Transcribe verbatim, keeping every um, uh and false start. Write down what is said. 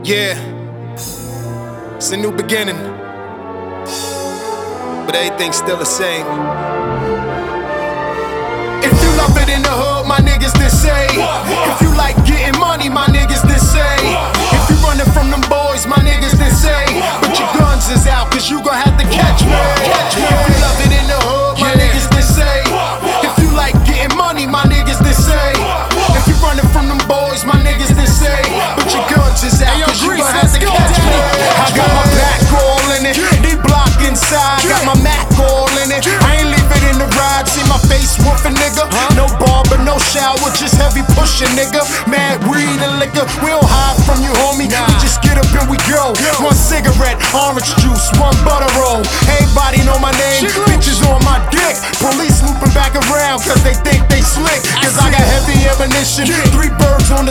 Yeah, it's a new beginning, but everything's still the same. If you love it in the hood, my niggas then say. If you like getting money, my niggas then say. If you running from them boys, my niggas then say. But your guns is out, cause you gon' have to catch me. If you love it in the hood, my niggas then say. If you like getting money, my niggas then say. If you running from them boys, my niggas then say. But your guns is out, cause you gon' have to catch me. I got my back all in it, they block inside, got my Mac all in it. I ain't leave it in the ride, see my face woofing, nigga. No barber, no shower, just heavy pushing, nigga. Mad weed and liquor, we don't hide from you, homie. We just get up and we go. One cigarette, orange juice, one butter roll. Everybody know my name, bitches on my dick. Police looping back around, cause they think they slick. Cause I got heavy ammunition, three birds on the